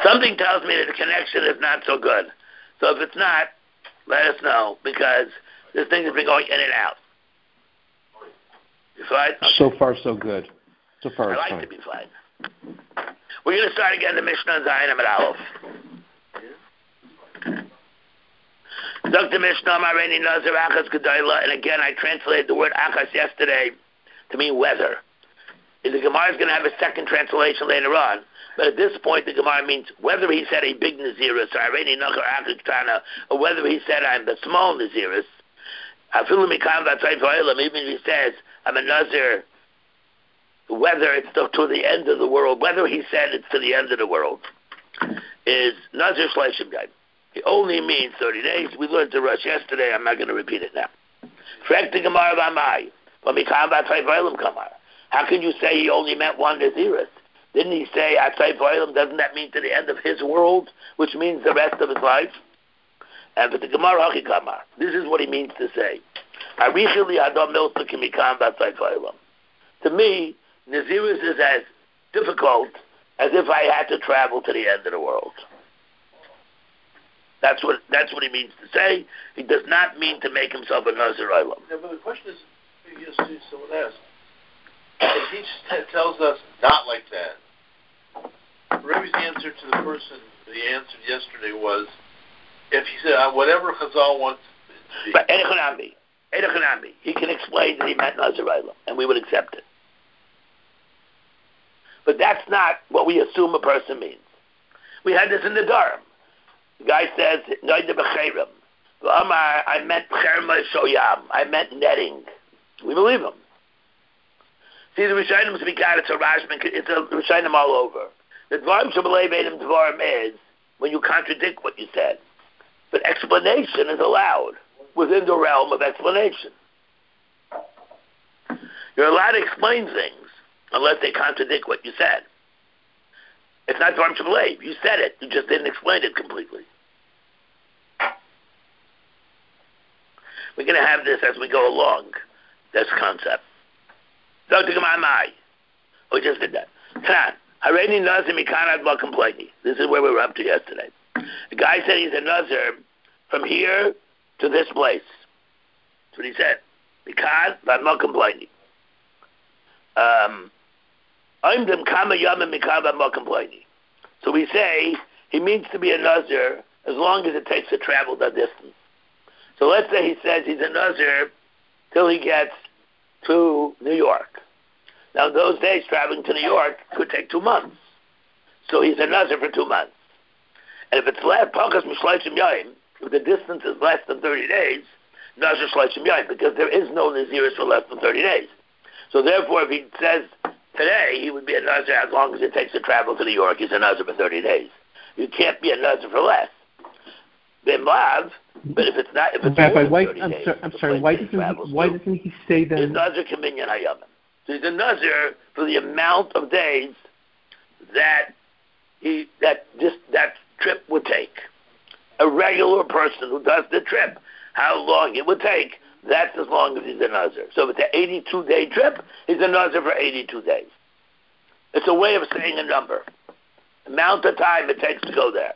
Something tells me that the connection is not so good. So if it's not, let us know, because this thing has been going in and out. You fine? Okay. So far, so good. So far, I it's like fine. to be fine. We're going to start again the Mishnah on Zion Amud Aleph. Dr. Mishnah Mareini Nazir Achas Gedoyla, and again I translated the word Achas yesterday to mean weather. The Gemara is going to have a second translation later on, but at this point the Gemara means whether he said a big Nazirus, or whether he said I'm the small Nazirus. Even if he says I'm a Nazir, whether it's to the end of the world, whether he said it's to the end of the world, is Nazir Shleishim Yom. It only means 30 days. We learned the Rush yesterday. I'm not going to repeat it now. How can you say he only meant one Nazirus? Didn't he say, doesn't that mean to the end of his world, which means the rest of his life? And but the Gemara Hakikamar, this is what he means to say. To me, Nazirus is as difficult as if I had to travel to the end of the world. That's what he means to say. He does not mean to make himself a Nazir Olam. Yeah, but the question is, someone asked, if he tells us not like that, Rebbe's answer to the person that he answered yesterday was, if he said, whatever Chazal wants to be. But Edechanami, he can explain that he meant Nazir Olam, and we would accept it. But that's not what we assume a person means. We had this in the Durham. The guy says, I meant I meant netting. We believe him. See, the Rishonim Zvikat, it's a Rishonim all over. The Dvarim Shabbalei Beidim Dvarim is when you contradict what you said. But explanation is allowed within the realm of explanation. You're allowed to explain things unless they contradict what you said. It's not Dvarim Shabbalei. You said it, you just didn't explain it completely. We're going to have this as we go along, this concept. Dr. Gamamai, we just did that. This is where we were up to yesterday. The guy said he's a Nazir from here to this place. That's what he said. So we say he means to be a Nazir as long as it takes to travel that distance. So let's say he says he's a Nazir till he gets to New York. Now in those days, traveling to New York could take 2 months. So he's a Nazir for 2 months. And if it's less, if the distance is less than 30 days, Nazir Shleishim Yom, because there is no Nazirus for less than 30 days. So therefore, if he says today, he would be a Nazir as long as it takes to travel to New York. He's a Nazir for 30 days. You can't be a Nazir for less. Then Lav, but if it's not, if it's Rabbi, more than 30 days, I'm sorry. Why doesn't he say that? He's Nazir Kaminyan Hayamim. So he's a Nazir for the amount of days that that trip would take. A regular person who does the trip, how long it would take, that's as long as he's a Nazir. So if it's an 82-day trip, he's a Nazir for 82 days. It's a way of saying a number. Amount of time it takes to go there.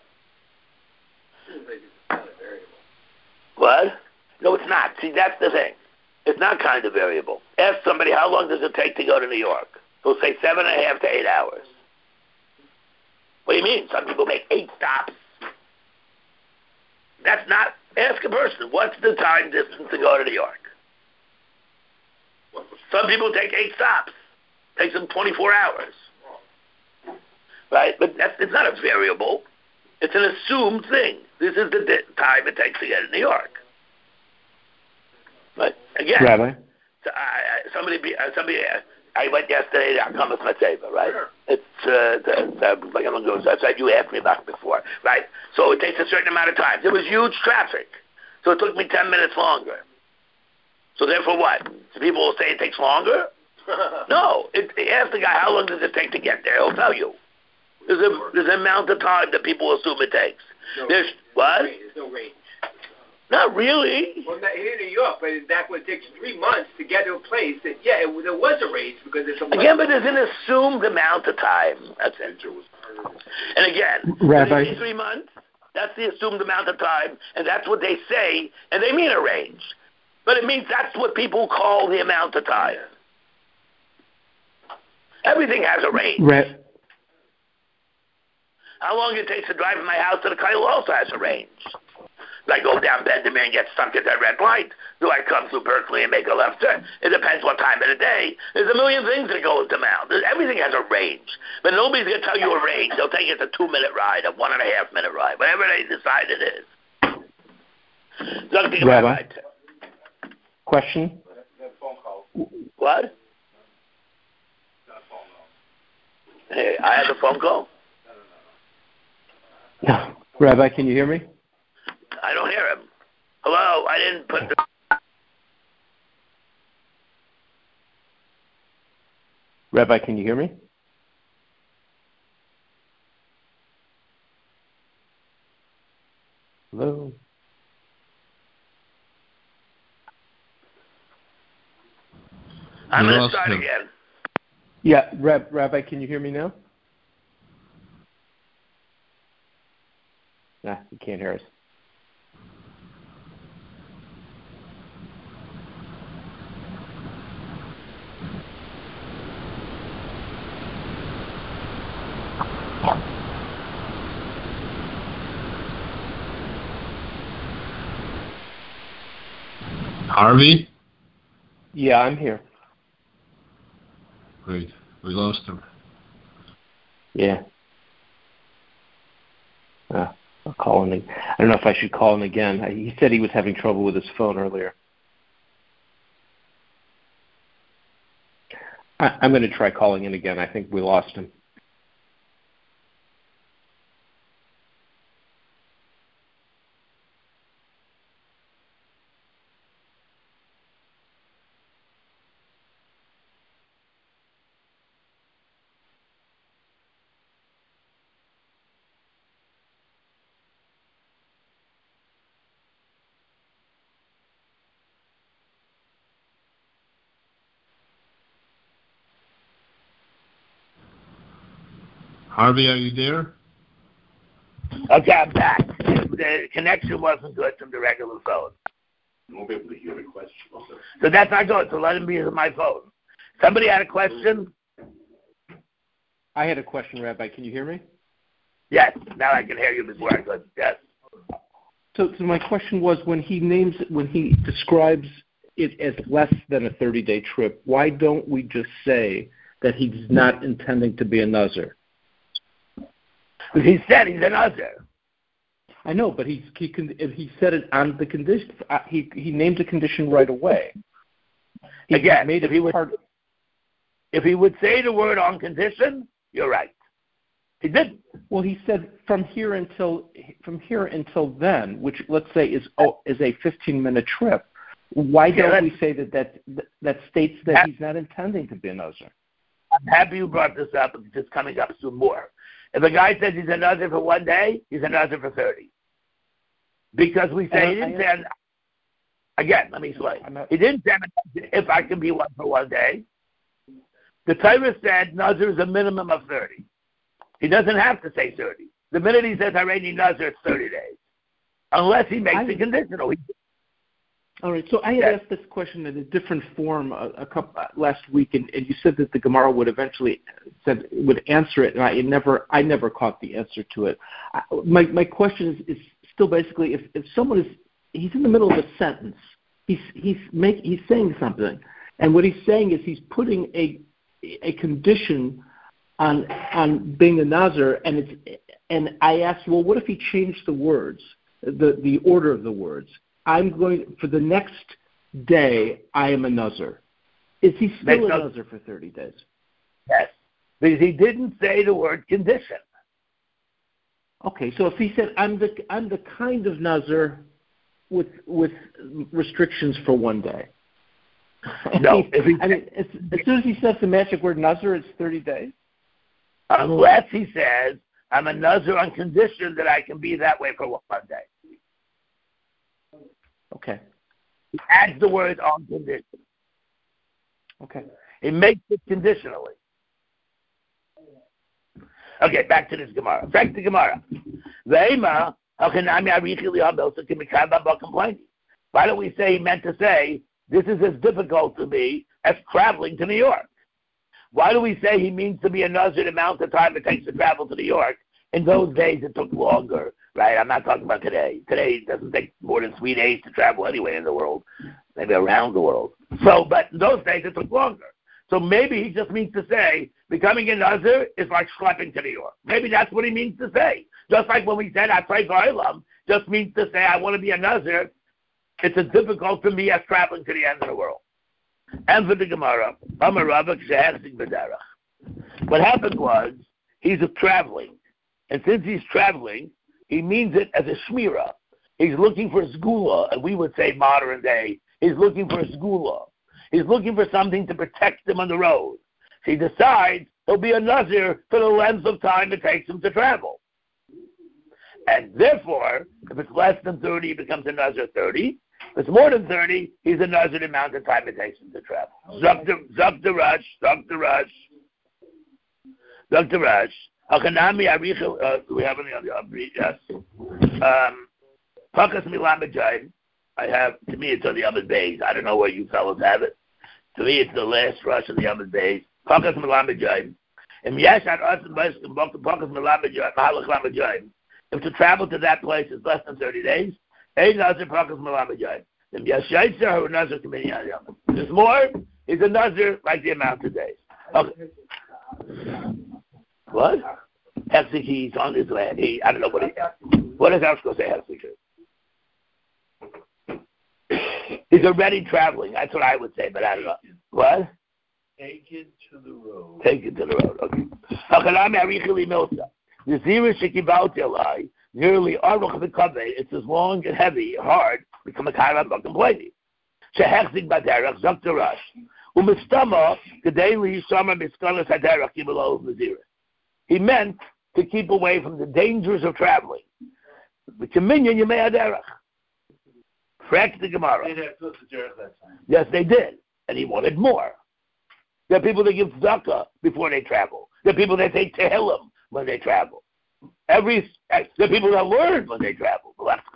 What? No, it's not. See, that's the thing. It's not kind of variable. Ask somebody, how long does it take to go to New York? They'll say 7.5 to 8 hours. What do you mean? Some people make 8 stops. That's not... Ask a person, what's the time distance to go to New York? Some people take 8 stops. It takes them 24 hours. Right? But it's not a variable. It's an assumed thing. This is the time it takes to get to New York. But again, Rabbi? I went yesterday to Akamas Matseva, right? Sure. It's like that's what you asked me about before, right? So it takes a certain amount of time. There was huge traffic, so it took me 10 minutes longer. So therefore, what? So people will say it takes longer? No. Ask the guy how long does it take to get there. He'll tell you. There's an amount of time that people assume it takes. There's what? There's no range. Not really. Well, not here in New York, but that's what it takes 3 months to get to a place that, there was a range because it's a Again, but there's an assumed amount of time. That's it. And again, Rabbi, 3 months, that's the assumed amount of time, and that's what they say, and they mean a range. But it means that's what people call the amount of time. Everything has a range. How long it takes to drive from my house to the Kyle also has a range. Do I go down Benjamin and get stuck at that red light? Do I come through Berkeley and make a left turn? It depends what time of the day. There's a million things that go into Mount. Everything has a range. But nobody's going to tell you a range. They'll take it a 2-minute ride, a 1.5-minute ride, whatever they decide it is. Rabbi, question? What? Hey, I have a phone call? No. Rabbi, can you hear me? I don't hear him. Hello? I didn't put the... Rabbi, can you hear me? Hello? I'm going to start again. Yeah, Rabbi, can you hear me now? Nah, you can't hear us. Harvey? Yeah, I'm here. Great. We lost him. Yeah. I'll call him. I don't know if I should call him again. He said he was having trouble with his phone earlier. I'm going to try calling in again. I think we lost him. Harvey, are you there? Okay, I'm back. The connection wasn't good from the regular phone. You won't be able to hear the question. So that's not good, so let him be on my phone. Somebody had a question? I had a question, Rabbi. Can you hear me? Yes, now I can hear you before I could. Yes. So my question was, when he describes it as less than a 30-day trip, why don't we just say that he's not intending to be a Nazir? He said he's a Nazir. I know, but he said it on the condition. He named the condition right away. Again, if he would say the word on condition, you're right. He didn't. Well, he said from here until then, which let's say is a 15-minute trip. Why don't we say that states that he's not intending to be a Nazir? I'm happy you brought this up. It's just coming up soon more. If a guy says he's a Nazir for 1 day, he's a Nazir for 30. Because we say he didn't say, again, let me explain. He didn't say if I can be one for 1 day. The Torah said Nazir is a minimum of 30. He doesn't have to say 30. The minute he says Hareni Nazir, it's 30 days. Unless he makes it conditional. All right, so I had asked this question in a different form last week, and you said that the Gemara would eventually would answer it, and I never caught the answer to it. My question is still basically if someone he's in the middle of a sentence, he's saying something, and what he's saying is he's putting a condition on being a Nazir, and I asked, well, what if he changed the words, the order of the words? I'm going for the next day. I am a Nazir. Is he still a Nazir for 30 days? Yes, because he didn't say the word condition. Okay, so if he said I'm the kind of Nazir with restrictions for 1 day. No, as soon as he says the magic word Nazir, it's 30 days. Unless he says I'm a Nazir on condition that I can be that way for 1 day. Okay. He adds the word on condition. Okay. He makes it conditionally. Okay, back to this Gemara. Back to Gemara. Why don't we say he meant to say, this is as difficult to me as traveling to New York? Why do we say he means to be a Nazir amount of time it takes to travel to New York? In those days, it took longer, right? I'm not talking about today. Today, it doesn't take more than 3 days to travel anywhere in the world, maybe around the world. So, but in those days, it took longer. So maybe he just means to say, becoming a Nazir is like schlepping to New York. Maybe that's what he means to say. Just like when we said, Atzai Goylam, just means to say, I want to be a Nazir. It's as difficult for me as traveling to the end of the world. And for the Gemara, what happened was, he's traveling. And since he's traveling, he means it as a shmira. He's looking for sgula, and we would say modern day, he's looking for sgula. He's looking for something to protect him on the road. So he decides he'll be a Nazir for the length of time it takes him to travel. And therefore, if it's less than 30, he becomes a Nazir 30. If it's more than 30, he's a Nazir the amount of time it takes him to travel. Dr. Rush. Hakanami Arichel, we have any other upbeat? Yes. Pakas Milamajai. I have, to me, it's on the Amid Bays. I don't know where you fellows have it. To me, it's the last rush of the Amid Bays. Pakas Milamajai. If to travel to that place is less than 30 days, there's more, he's a Nazir like the amount of days. Okay. What? Hexik, he's on his land. I don't know what does Elsko say, Hexik? He's already traveling. That's what I would say, but I don't know. What? Take it to the road. Okay. The Zira Shekibauti Alai, nearly Aruch V'Kaveh, it's as long and heavy, hard, become a Kairam Bakamplani. Shehechzik Baderach, Zakhtarash. Umistama, the daily summer Miskalas Haderach, Kibalov Nazira. He meant to keep away from the dangers of traveling. But Kaminyan, you may Haderach. Correct the Gemara. They had close to Derech that time. Yes, they did. And he wanted more. There are people that give tzedakah before they travel. There are people that take Tehillim when they travel. There are people that learn when they travel. Correct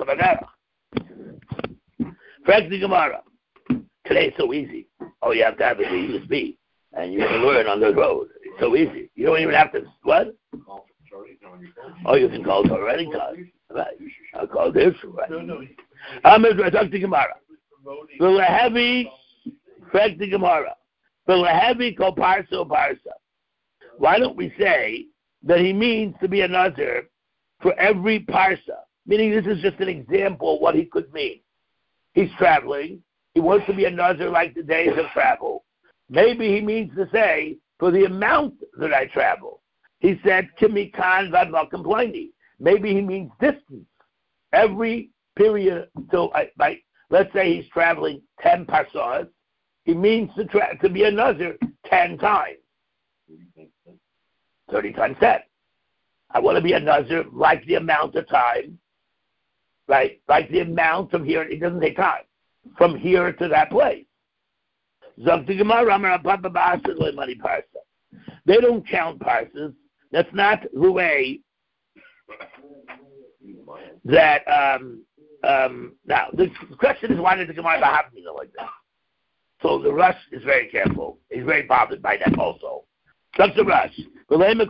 the Gemara. Today it's so easy. Oh, you have to have a USB, and you can learn on the road. It's so easy. You don't even have to, what? Oh, you can call Torah anytime. Right. I'll call this, right? I'm going to talk to Gemara. V'lehevi, correct the Gemara. V'lehevi kol parsa parsa. Why don't we say that he means to be a Nazir for every parsa? Meaning this is just an example of what he could mean. He's traveling. He wants to be a Nazir like the days of travel. Maybe he means to say, for the amount that I travel. He said, Kimikan Vadvakamplaini. Maybe he means distance. Every period, so let's say he's traveling 10 parsas, he means to be a Nazir 10 times. 30 times 10. I want to be a Nazir like the amount of time, right? Like the amount from here, it doesn't take time. From here to that place. They don't count parsas. That's not the way that, now, the question is, why did the Gemara have me like that? So the Rush is very careful. He's very bothered by that also. That's the Rush. In the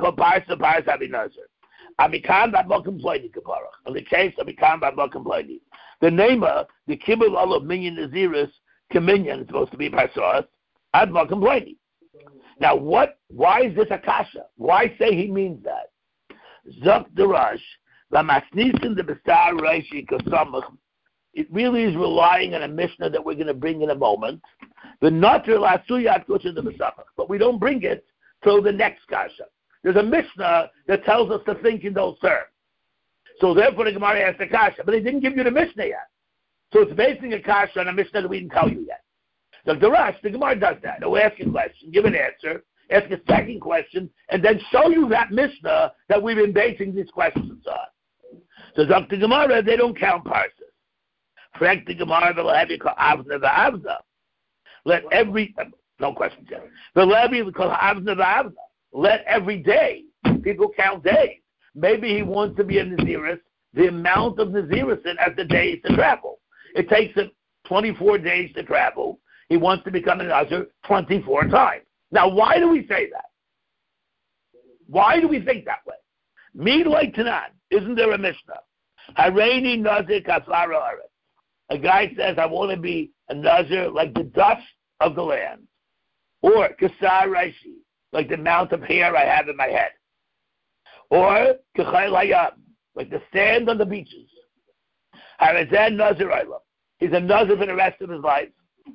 case of Amikam Ba'Mokum Ploini, the name of the Kibbul Olav Minyan Naziris Kaminyan is supposed to be Parsas Ad Mokum Ploini. Now, why is this a kasha? Why say he means that? Zok the Rush, Lamasnisin the Besar Reishi Kosamach. It really is relying on a Mishnah that we're going to bring in a moment. The Natr Lasuyat Kosher the Besarach. But we don't bring it till the next kasha. There's a Mishnah that tells us to think in those terms. So therefore the Gemara asked the kasha. But they didn't give you the Mishnah yet. So it's basing a kasha on a Mishnah that we didn't tell you yet. So the Rush, the Gemara does that. They'll ask a question, give an answer, ask a second question, and then show you that Mishnah that we've been basing these questions on. So Dr. Gemara, they don't count parsas. Correct the Gemara, but have you call Avna v'Avna. Let every, no question, Jeff. The Levi will call Avna v'Avna. Let every day, people count days. Maybe he wants to be a Naziris, the amount of Nazirisin as the days to travel. It takes him 24 days to travel. He wants to become a Nazir 24 times. Now, why do we say that? Why do we think that way? Me like Tanan, isn't there a Mishnah? Hareini Nazir Kafara Aretz. A guy says, I want to be a Nazir like the dust of the land. Or Kasar Raishi, like the amount of hair I have in my head. Or Kachayl Hayam, like the sand on the beaches. Harazan Nazir Olam. He's a Nazir for the rest of his life.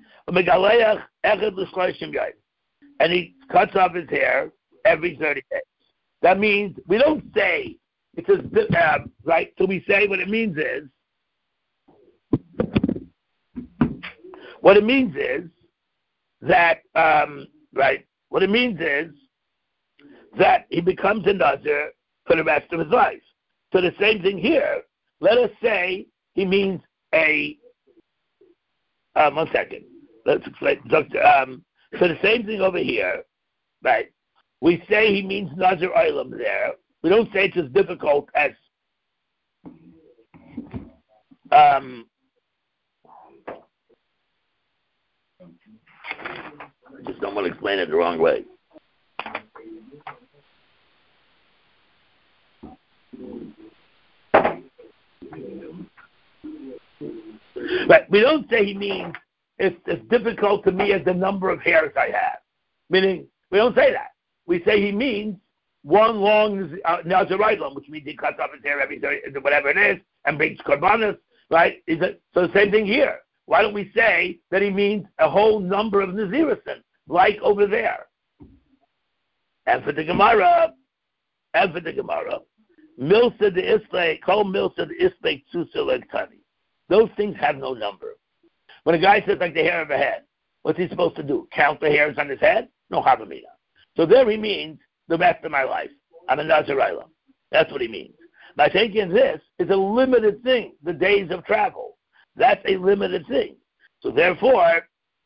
And he cuts off his hair every 30 days. That means we don't say, it says, right? So we say what it means is, that, right? What it means is that he becomes a Nazir for the rest of his life. So the same thing here. Let us say he means a, 1 second. Let's explain. So the same thing over here, right? We say he means Nazir Olam there. We don't say it's as difficult as I just don't want to explain it the wrong way. Right. We don't say he means it's as difficult to me as the number of hairs I have. Meaning, we don't say that. We say he means one long Nazir Olam, which means he cuts off his hair every 30, whatever it is, and brings korbanos, right? So the same thing here. Why don't we say that he means a whole number of Nazirisin, like over there? And for the Gemara, Milsa de Islay, Kol Milsa de Islay Tzusa Legtani. Those things have no number. When a guy says like the hair of a head, what's he supposed to do? Count the hairs on his head? No Havamina. So there he means the rest of my life. I'm a Nazir Olam. That's what he means. By taking this, it's a limited thing, the days of travel. That's a limited thing. So therefore,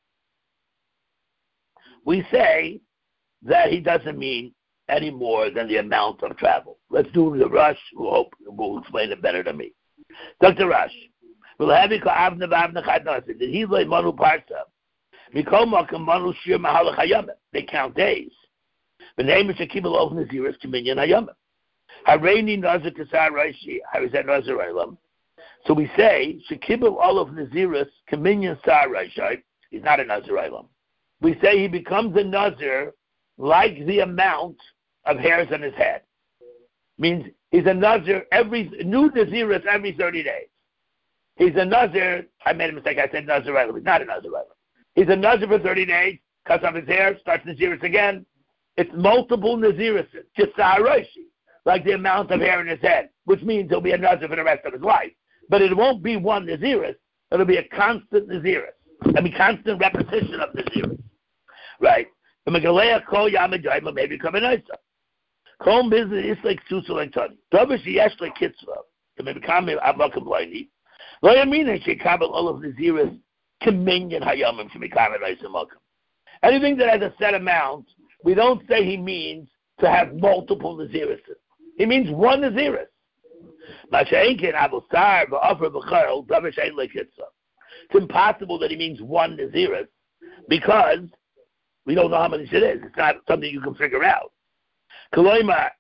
we say that he doesn't mean any more than the amount of travel. Let's do the Rush, who hope will explain it better than me. Dr. Rush, will have you Avna Vavna Chadnasi. Did he lay Manu Parsa? Mikomaka Manu Shir Mahalach Hayamim. They count days. The name is Shekibel of Naziris Communion Hayamim. Hareini Nazir Kasar Raishi, Harizet Nazir Olam. So we say, Shekibel all of Naziris Communion Sar Raishi. He's not a Nazir Olam. We say he becomes a Nazir like the amount of hairs on his head. Means he's a Nazir new Naziris every 30 days. He's a Nazir, I made a mistake, I said Nazir Olam. He's not a Nazir Olam. He's a Nazir for 30 days, cuts off his hair, starts Naziris again. It's multiple Naziris, Kisar Roshi, like the amount of hair in his head, which means he'll be a Nazir for the rest of his life. But it won't be one Naziris, it'll be a constant Naziris. I mean, constant repetition of Naziris. Right? The Megalea Kol Yamajaima may become a Nisa. Kol business is like Susa like Tani. Dovish Yeshla Kitzva, to become a Abakam Blaini. Loyamina Shekabel all of Naziris, Communion Hayamim to become a Nisa Malkam. Anything that has a set amount, we don't say he means to have multiple Naziris. He means one Naziris. It's impossible that he means one Naziris because we don't know how many it is. It's not something you can figure out. Naziris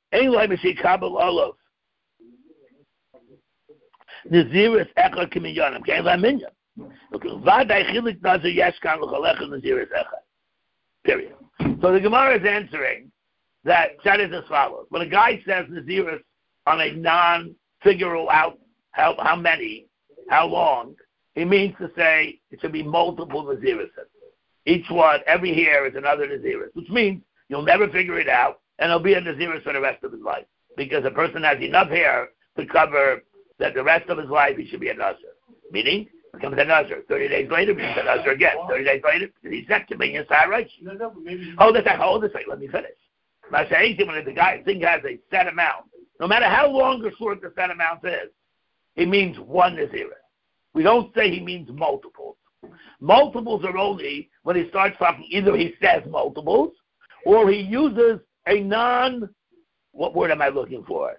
Echad Kiminyanim. Can't let minyan. Period. So the Gemara is answering that is as follows. When a guy says Naziris on a non-figure out how many, how long, he means to say it should be multiple Naziris. Each one, every hair is another Naziris, which means you'll never figure it out, and he'll be a Naziris for the rest of his life. Because a person has enough hair to cover that the rest of his life he should be a Nazir. Meaning, becomes a Nazir. 30 days later, becomes a Nazir again. 30 days later, he's next to me in Saraj. Hold this, let me finish. When the guy thing has a set amount, no matter how long or short the set amount is, it means one Naziris. we don't say he means multiples. Multiples are only when he starts talking, either he says multiples, or he uses a what word am I looking for?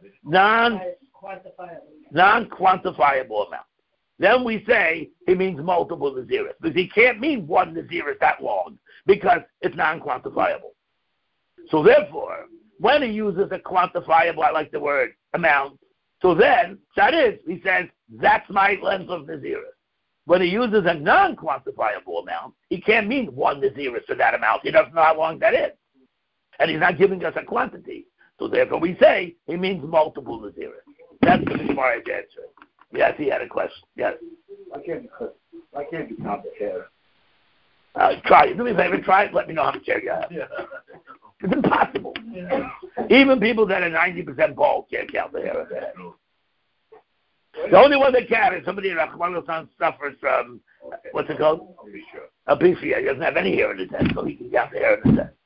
Non-quantifiable amount. Then we say he means multiple Naziris, because he can't mean one Naziris that long, because it's non-quantifiable. So therefore, when he uses a quantifiable, I like the word amount, so then, that is, he says, that's my length of Naziris. When he uses a non-quantifiable amount, he can't mean one Naziris for that amount. He doesn't know how long that is. And he's not giving us a quantity. So therefore we say he means multiple Naziris. That's the Gemara's answer. Yes, he had a question. Yes. Why can't you count the hair? Try it. Do me a favor. Try it. Let me know how much hair you have. Yeah. It's impossible. Yeah. Even people that are 90% bald can't count the hair of their head. The only one that can is somebody that suffers from, what's it called? Alopecia. He doesn't have any hair in his head, so he can count the hair in his head.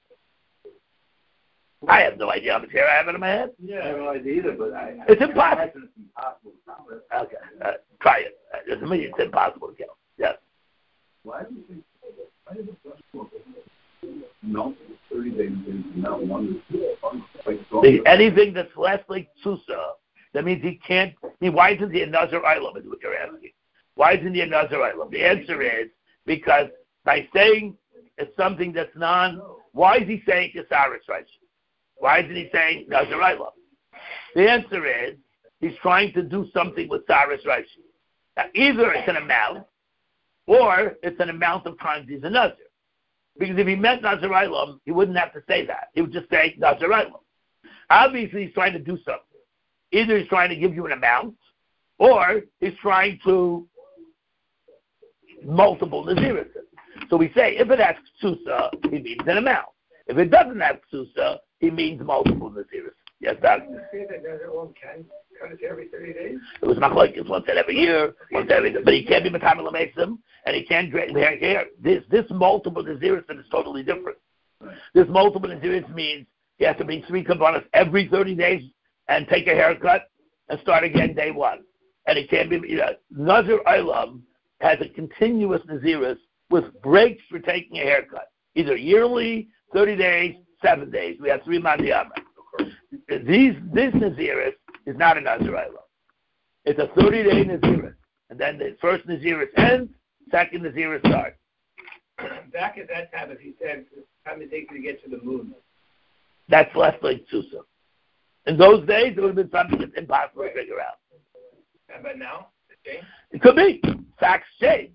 I have no idea how much hair I have in my head. Yeah, I have no idea either, but it's impossible. It's impossible to count it. Okay, try it. It's impossible to count. Yes. Why do you think? No, 30 days is not one. Anything that's less like Susa, that means he can't. Why isn't he a Nazir Ilam? Is what you're asking. Why isn't he a Nazir Ilam? The answer is because by saying it's something that's why is he saying Kesaris Reish? Why isn't he saying Nazir Ilam? The answer is he's trying to do something with Saris Reish. Now, either it's an amount, or it's an amount of times he's a Nazir. Because if he meant Nazir Ilam, he wouldn't have to say that. He would just say Nazir Ilam. Obviously, he's trying to do something. Either he's trying to give you an amount, or he's trying to multiple Naziris. So we say, if it has Ksusa, he means an amount. If it doesn't have Ksusa, he means multiple Naziris. Yes, Doc? You say that Nazir Ilam can cut it every 30 days? It was machlokes once every year, once every, but he can't be Matamil Mesim, and he can't drain hair. This multiple Naziris is totally different. Right. This multiple Naziris means he has to bring 3 kabbalas every 30 days and take a haircut and start again day 1. And it can't be, Nazir Ilam has a continuous Naziris with breaks for taking a haircut, either yearly, 30 days, 7 days. We have 3 Mandiyama. This Naziris is not a Nazir Ilam. It's a 30-day Naziris. And then the first Naziris ends, second Naziris starts. Back at that time, if he said, how many days to get to the moon? That's less like Susa. In those days, it would have been something that's impossible to figure out. But now, it could be. Facts change.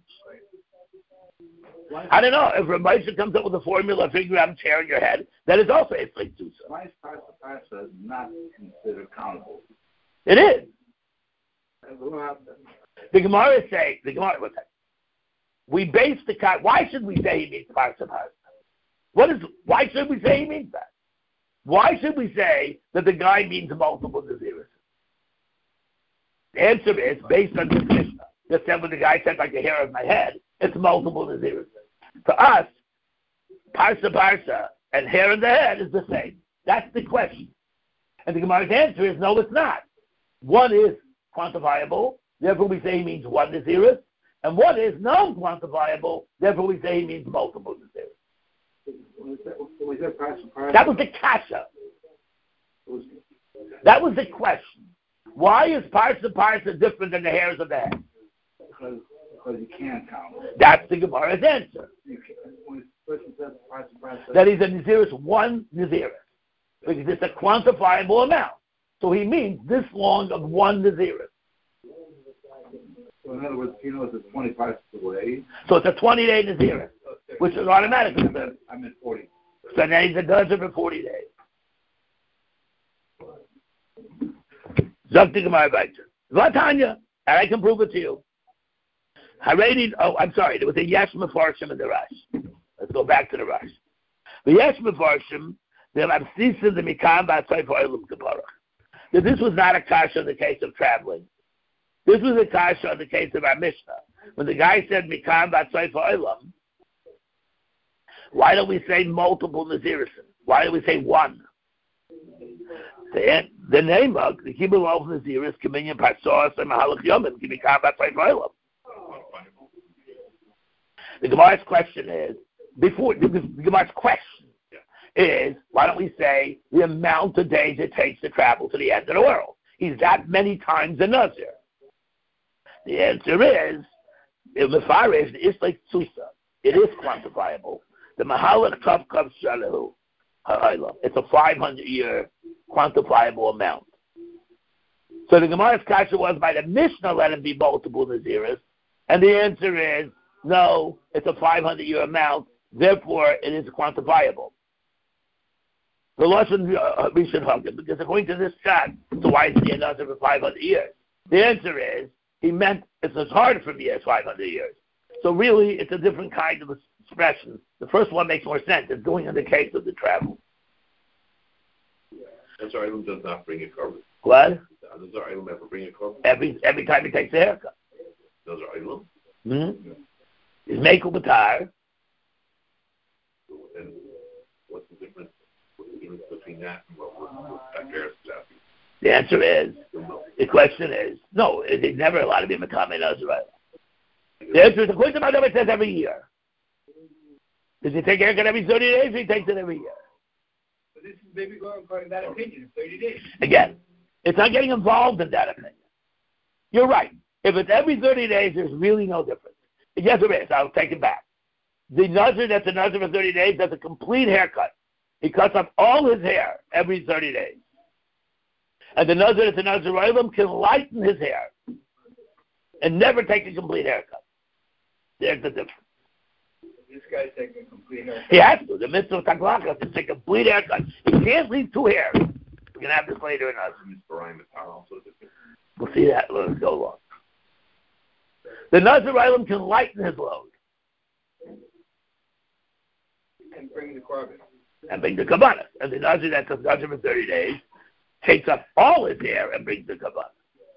I don't know. If Ramesha comes up with a formula, figure out how much hair in your head, that is also a flake Susa. Why is Parsa not considered countable? It is. The Gemara is saying, we base the why should we say he means Parsa? Why should we say he means that? Why should we say that the guy means multiple Naziris? The answer is based on this Mishnah. That said, when the guy said like the hair of my head, it's multiple Naziris. For us, Parsa, and hair in the head is the same. That's the question. And the Gemara's answer is no, it's not. One is quantifiable, therefore we say he means one Naziris, and one is non-quantifiable, therefore we say he means multiple Naziris. That was the kasha. That was the question. Why is Parsa different than the hairs of the head? Because you can't count. That's the Gemara's answer. That he's a Naziris, one Naziris. Because it's a quantifiable amount. So he means this long of one Naziris. So in other words, he knows it's 25 away. So it's a 20-day Naziris, which is automatically. I'm at 40. So then he's a dozen for 40 days. Zok the Gemara Baiter. Vatanya, and I can prove it to you. I'm sorry, there was a Yesh Mefarshim in the Rash. Let's go back to the Rash. The Yesh Mefarshim, the Mabsisa, the Mikam, Batzai for Elam Kapara. That this was not a kasha in the case of traveling. This was a kasha in the case of our Mishnah. When the guy said Mikam, Batzai for Elam, why don't we say multiple Nazirisim? Why do we say one? The name of the Kibbutz of Naziris, Communion Pasos, and Mahalach Yomim, Mikam, Batzai for Elam. The Gemara's question is, the Gemara's question is, why don't we say the amount of days it takes to travel to the end of the world? He's that many times a Nazir. The answer is, Mefarish is like Susa. It is quantifiable. The Mahalach Tav Kav Shalahu Ha'ayla. It's a 500-year quantifiable amount. So the Gemara's kasha was by the Mishnah let him be multiple Naziris, and the answer is no. It's a 500-year amount. Therefore, it is quantifiable. The Lashon Rishon Hagen, because according to this shot, so why is he a Nazir for 500 years? The answer is he meant it's as hard for me as 500 years. So really, it's a different kind of expression. The first one makes more sense. It's going in the case of the travel. Nazir Eilam does not bring a carbon. What? Does Nazir Eilam ever bring a carbon? Every time he takes a haircut. Nazir Eilam? Mm-hmm. He's Mekel B'tar. And what's the difference between that and what Beres is asking? The answer is, the question is, no, he's never allowed to be Mekame Nazir Eilam. The answer is, according to Madam, it says every year. Does he take a haircut every 30 days, or he takes it every year? So this is maybe going according to that opinion, 30 days. Again, it's not getting involved in that opinion. You're right. If it's every 30 days, there's really no difference. Yes, there is. I'll take it back. The Nazir that's a Nazir for 30 days, that's a complete haircut. He cuts off all his hair every 30 days. And the Nazir that's a Nazir Eilam can lighten his hair and never take a complete haircut. There's the difference. This guy's taking a complete haircut. He has to. The mitzvah of Taglaka is to take a complete haircut. He can't leave two hairs. We're going to have this later in us. We'll see that. Let's go along. The Nazir Eilam can lighten his load. And bring the carbon. And bring the kabbalah. And the Nazir that's a Nazir for 30 days takes up all his hair and brings the kabbalah.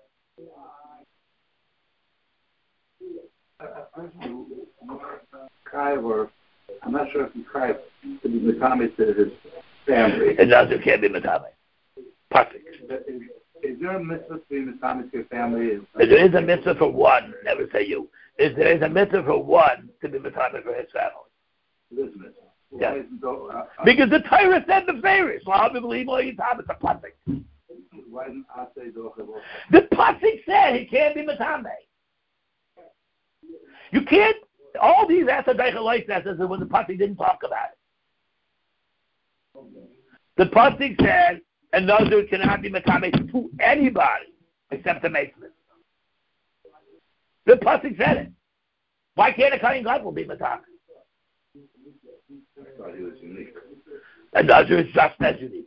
I'm not sure if he cried to be Matame to his family. The Nazir can't be Matame. Perfect. Is there a mitzvah to be Matame to your family? There is a mitzvah for one, never say you. There is a mitzvah for one to be Matame for his family. This mitzvah. Yeah. Because the Torah said the Pharish. It's a pasuk. Why didn't I say the pasuk said he can't be Matame. You can't. All these Asadaicha life lessons are when the pasuk didn't talk about it. The pasuk said a Nazir cannot be Matame to anybody except the Mason. The pasuk said it. Why can't a Kohen Gadol be Matame? I thought he was unique. A Nazir is just as unique.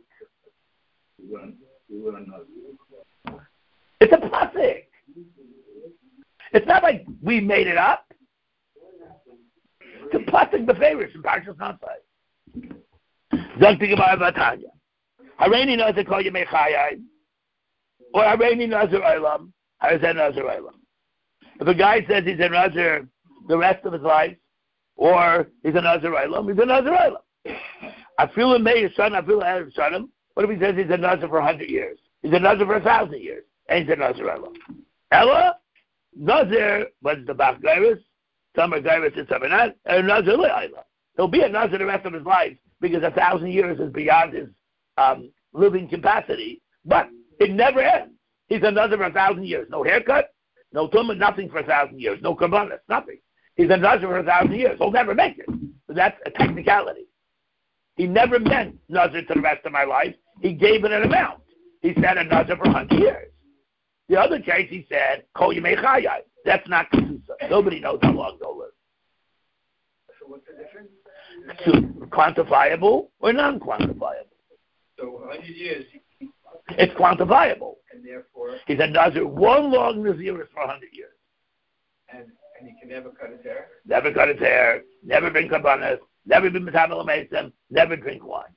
It's a pasuk. It's not like we made it up. It's a pasuk b'ferish in Parshas Nansai. Zakti Gemara Vatanya. Hareini Nazir Kol Yemei Chayai, or Hareini Nazir Eilam. Hareini Nazir Eilam. If a guy says he's a Nazir the rest of his life, or he's a Nazir Eilam, he's a Nazir Eilam. I feel a Meir son, I feel a Erev Shanim. What if he says he's a Nazir for 100 years? He's a Nazir for 1,000 years, and he's a Nazir Eilam. Ella, Nazir was the Bach Gairis, some are Gairis and some are not, and Nazir Eilam. He'll be a Nazir the rest of his life because 1,000 years is beyond his living capacity, but it never ends. He's a Nazir for 1,000 years. No haircut, no tumah, nothing for 1,000 years. No kabbalah, nothing. He's a Nazir for 1,000 years. He'll never make it. But that's a technicality. He never meant Nazir to the rest of my life. He gave it an amount. He said a Nazir for 100 years. The other case, he said, Kol Yemei Chayai. That's not Kesusa. Nobody knows how long they'll live. So what's the difference? Quantifiable or non-quantifiable? So 100 years. It's quantifiable. And therefore. He's a Nazir one long Naziris for 100 years. And he can never cut his hair. Never cut his hair. Never drink kabbanas. Never be Metamel Mason. Never drink wine.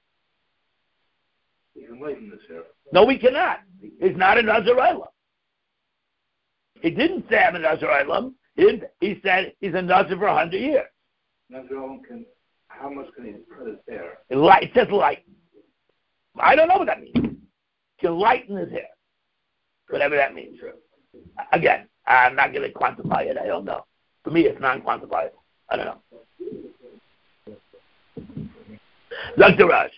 He can lighten this hair. No, we cannot. He's not a Nazir Eilam. He didn't say I'm a Nazir Eilam. He said he's a Nazir for 100 years. Nazir Eilam how much can he cut his hair? It says lighten. I don't know what that means. He can lighten his hair. Whatever that means. Again, I'm not going to quantify it. I don't know. For me, it's non-quantifiable. I don't know. Dr. Rush,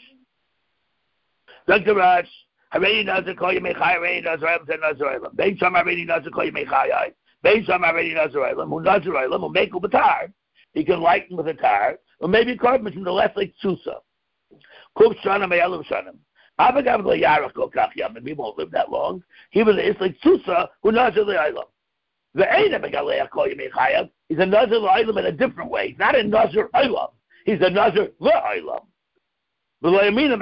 Haredi Nazir call you Mechai, Haredi Nazir Olam, said Nazir Olam. Bein Sham Haredi Nazir call you Mechai, Bein Sham Haredi Nazir Olam, who Nazir Olam, who make up a tar. He can lighten with a tar, or maybe carbon from the left like Tzusa. Kuf Shanim, Eyalim Shanim. Abagav Lo Yarach Kol Kach Yamim, he won't live that long. He was it's like Tzusa, who Nazir Olam. The Ein Abagaleach call you Mechai, he's a Nazir Olam in a different way. He's not a Nazir Olam. He's a Nazir Olam. We don't say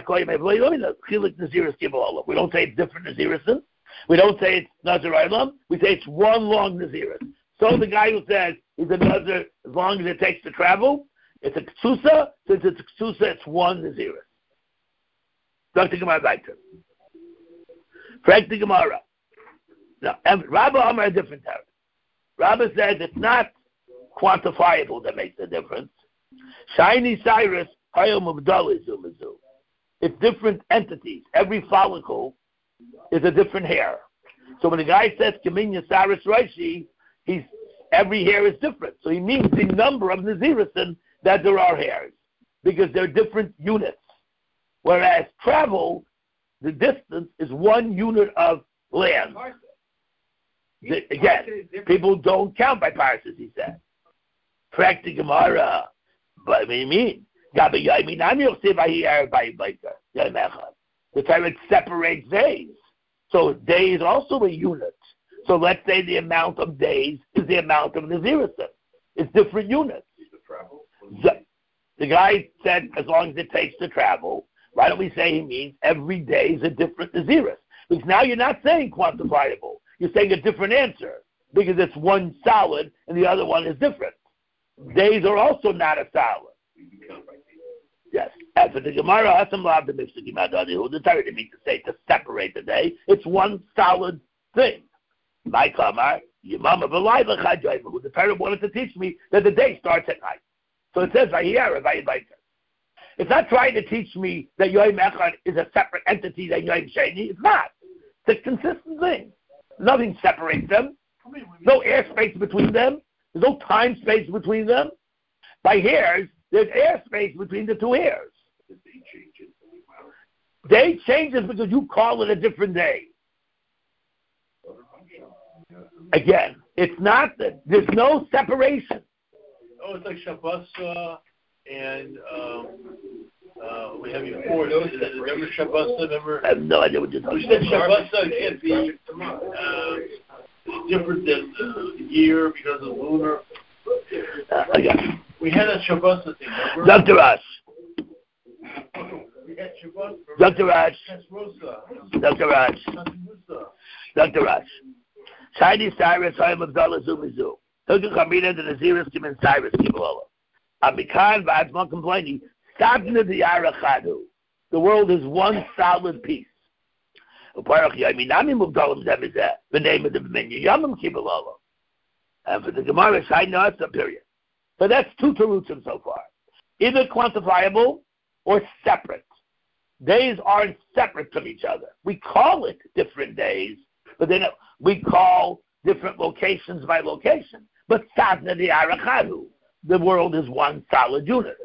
it's different Naziris. We don't say it's Nazir Olam. We say it's one long Naziris. So the guy who says he's a Nazir as long as it takes to travel, it's a Ksusa. Since it's a Ksusa, it's one Naziris. Dr. Gemara Baiter. Correct the Gemara. Now, Rabbi Amar a different term. Rabbi says it's not quantifiable that makes the difference. Shiny Cyrus, it's different entities. Every follicle is a different hair. So when the guy says Kaminya Cyrus Reishi, every hair is different. So he means the number of Nazirisin that there are hairs, because they're different units. Whereas travel, the distance is one unit of land. Again, people don't count by parses, he said. Correct the Gemara. But what do you mean? The Torah separates days. So days also a unit. So let's say the amount of days is the amount of Nazirisim. It's different units. The guy said as long as it takes to travel, why don't we say he means every day is a different Naziris? Because now you're not saying quantifiable. You're saying a different answer. Because it's one solid and the other one is different. Days are also not a solid. Yes. And for the Gemara, the Torah didn't mean to say to separate the day. It's one solid thing. My Kamar, the Torah wanted to teach me that the day starts at night. So it says, it's not trying to teach me that Yom Echad is a separate entity than Yom Sheni. It's not. It's a consistent thing. Nothing separates them. No airspace between them. There's no time space between them. By hairs, there's airspace between the two hairs. Day changes because you call it a different day. Again, it's not that there's no separation. Oh, it's like Shabbos and we have you four. Remember Shabbos? Remember? I have no idea what you're talking about. We said Shabbos can't be different than the year because of lunar. We had a Shabbos thing, remember? Dr. Rush. We had Shabbos. Dr. Rush. Dr. Rush. Shiny Cyrus, Hayim Abdullah Zumizu. Hilke Kamina, the Naziris, Kim and Cyrus, Kibalola. Amikan, Vadzman complaining, Sabna the Arachadu. The world is one solid piece. The name of the B'minyan Yamim Kibalola. And for the Gemara, Shai Nasa, period. So that's two terutzim so far. Either quantifiable or separate. Days aren't separate from each other. We call it different days, but then we call different locations by location. But Sadna di Arachadu, the world is one solid unit.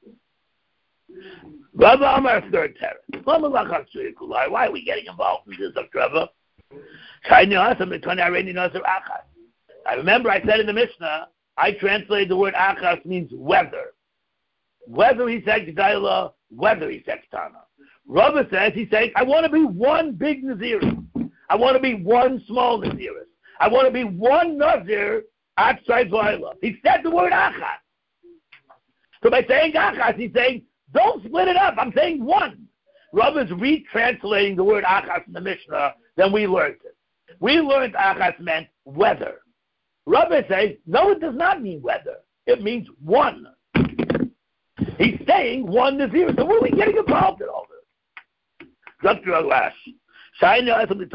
Rabba Amar third terrace. Why are we getting involved in this, Dr. Rabba? I remember I said in the Mishnah, I translated the word achas means weather. Whether he said G'dayla, whether he said Ketana. Rabba says, he's saying, I want to be one big Naziris. I want to be one small Naziris. I want to be one Nazir outside Vayla. He said the word achas. So by saying achas, he's saying, don't split it up. I'm saying one. Rabba's retranslating the word achas in the Mishnah, then we learned it. We learned achas meant weather. Rabbi says, no, it does not mean weather. It means one. He's saying one Nazir. So what are we getting involved in all this? Dr. Alash. Going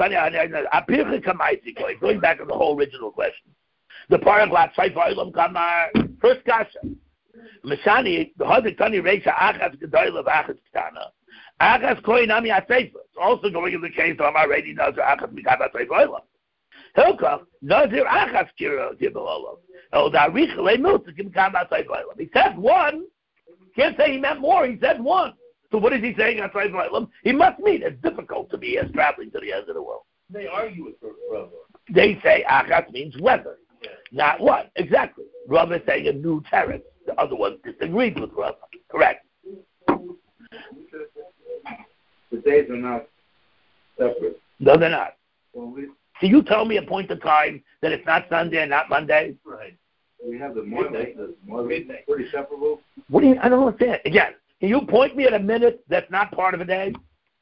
back to the whole original question. The Paraglat Saifa Ilam Kamar. First kasha. Mashani, the Hadik Tani Reisha Achas Gedoyla of Achas Kitana. Achas Koinami Asaifa. It's also going in the case of Amar Redi Nazar Achas Mikab Saifa Ilam. Hilkach, Nazir Achas Kiro Tibalolo. He said one. Can't say he meant more. He said one. So what is he saying on Tzayv La'ilam? He must mean it's difficult to be as traveling to the end of the world. They argue with Rav. They say Achas means weather, not what. Exactly. Rav is saying a new terrace. The other one disagrees with Rav. Correct. The days are not separate. No, they're not. Well, So you tell me a point of time that it's not Sunday and not Monday? Right. we have the Moileh. The Moileh is pretty separable. What do you? I don't understand. Again, can you point me at a minute that's not part of a day?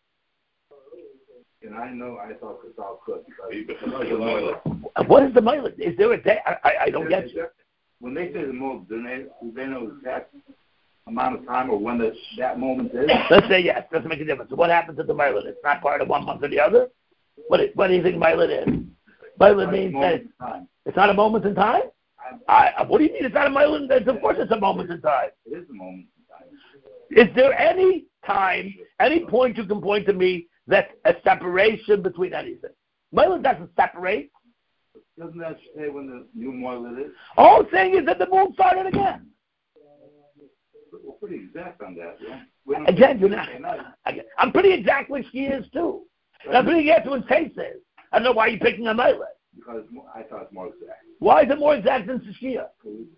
And I know I thought Kasal could because What is the Moileh? Is there a day? I don't get you. When they say the Moileh, do they know the exact amount of time or when that moment is? Let's say yes. Doesn't make a difference. So what happens to the Moileh? It's not part of one month or the other? What do you think Moileh is? Moileh means that it's not a moment in time? What do you mean it's not a moment? Of course it's a moment in time. It is a moment in time. Is there any time, any point you can point to me that's a separation between anything? Moileh doesn't separate. Doesn't that say when the new Moileh is? All I'm saying is that the moon started again. We're pretty exact on that. Yeah? Again, you're not. Again, I'm pretty exact when she is too. And I'm pretty exact when Tate says. I don't know why you're picking on Moileh. Because I thought it's more exact. Why is it more exact than Shia?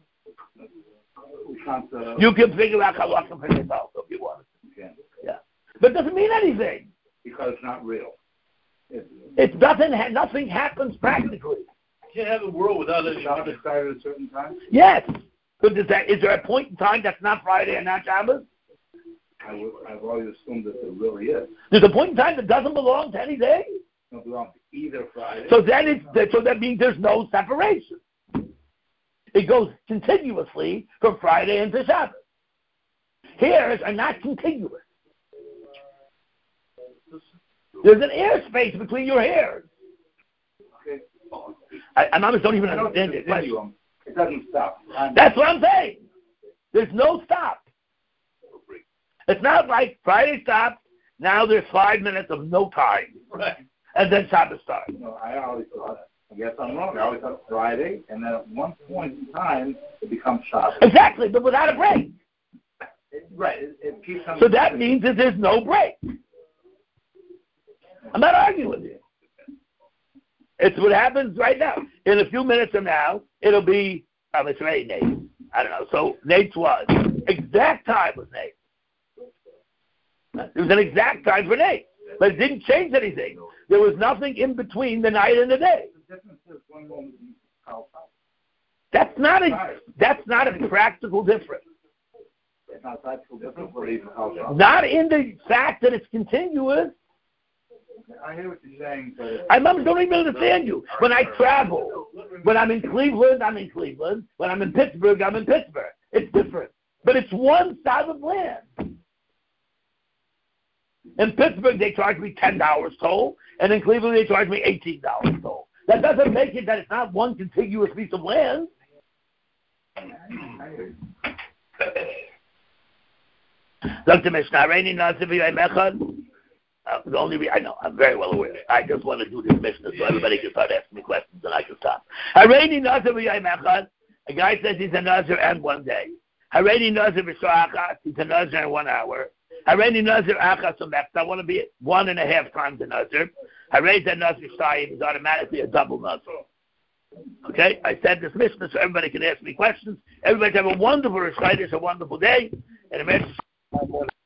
You can figure out halakha for yourself if you want. Yeah, but it doesn't mean anything. Because it's not real. It doesn't. Nothing happens practically. You can't have a world without any. Shabbos started at a certain time? Yes. But is there a point in time that's not Friday and not Shabbos? I've always assumed that there really is. There's a point in time that doesn't belong to any day. It doesn't belong to either Friday. So that means there's no separation. It goes continuously from Friday into Shabbos. Hairs are not contiguous. There's an airspace between your hairs. Okay. I don't even understand it. It doesn't stop. That's what I'm saying. There's no stop. It's not like Friday stops, now there's 5 minutes of no time. Right. And then Shabbos starts. No, I always thought, I guess I'm wrong, I always thought Friday, and then at one point in time, it becomes Shabbos. Exactly, but without a break. It keeps on. So that means that there's no break. I'm not arguing with you. It's what happens right now. In a few minutes from now, it'll be, it's already Nate. I don't know. So Nate's was. Exact time was Nate. There was an exact time for Nate. But it didn't change anything. There was nothing in between the night and the day. The difference is one moment in Kal. That's not a practical difference. It's not a practical difference for even Kal. Not in the fact that it's continuous. I hear what you're saying, but I don't even understand you. When I travel, when I'm in Cleveland, I'm in Cleveland. When I'm in Pittsburgh, I'm in Pittsburgh. It's different. But it's one side of land. In Pittsburgh, they charge me $10 toll, and in Cleveland, they charge me $18 toll. That doesn't make it that it's not one contiguous piece of land. Dr. Mishnah, I know, I'm very well aware. I just want to do this Mishnah so everybody can start asking me questions and I can stop. A guy says he's a Nazir and 1 day. He's a Nazir in 1 hour. I want to be 1.5 times a Nazir. He's automatically a double Nazir. Okay, I said this Mishnah so everybody can ask me questions. Everybody have a wonderful recital, a wonderful day, and a